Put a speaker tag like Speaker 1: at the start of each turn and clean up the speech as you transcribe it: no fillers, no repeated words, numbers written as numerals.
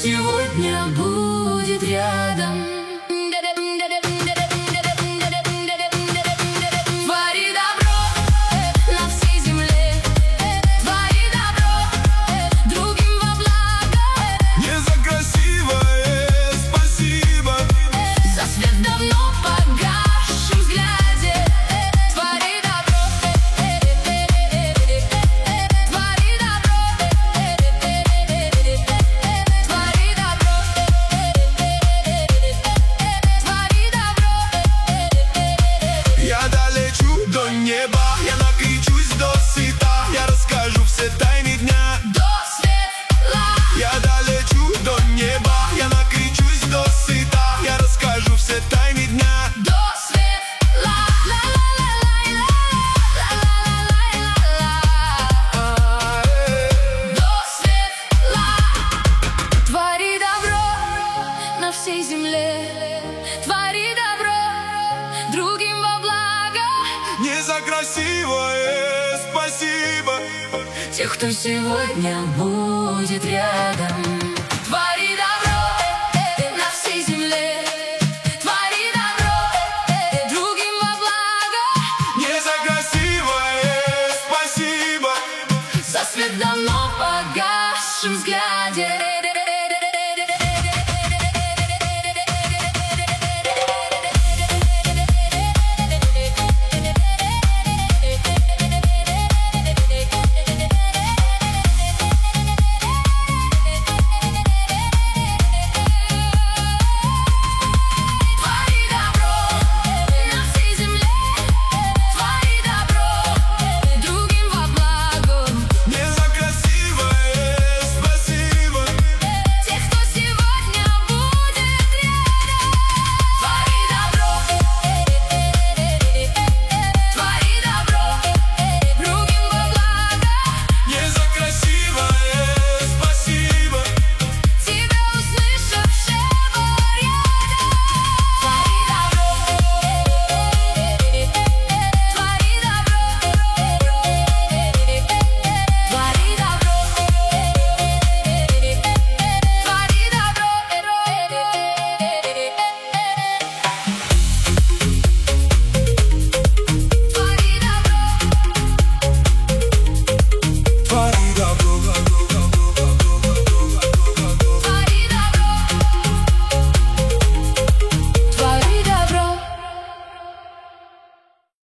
Speaker 1: сегодня будет рядом. Твори добро на всей земле, твори добро другим во благо.
Speaker 2: Не за красивое спасибо,
Speaker 1: За свет в давно погасшем взгляде. Твори добро, твори добро, твори добро, твори добро.
Speaker 2: я долечу до неба, я накричусь до сыта, я расскажу все тайны дня.
Speaker 1: До светла,
Speaker 2: Я долечу до неба, я накричусь до сыта, я расскажу все тайны дня.
Speaker 1: до светла, до светла. Твори добро на всей земле, твори добро другим во благо.
Speaker 2: Не за красивое спасибо,
Speaker 1: Тех, кто сегодня будет рядом.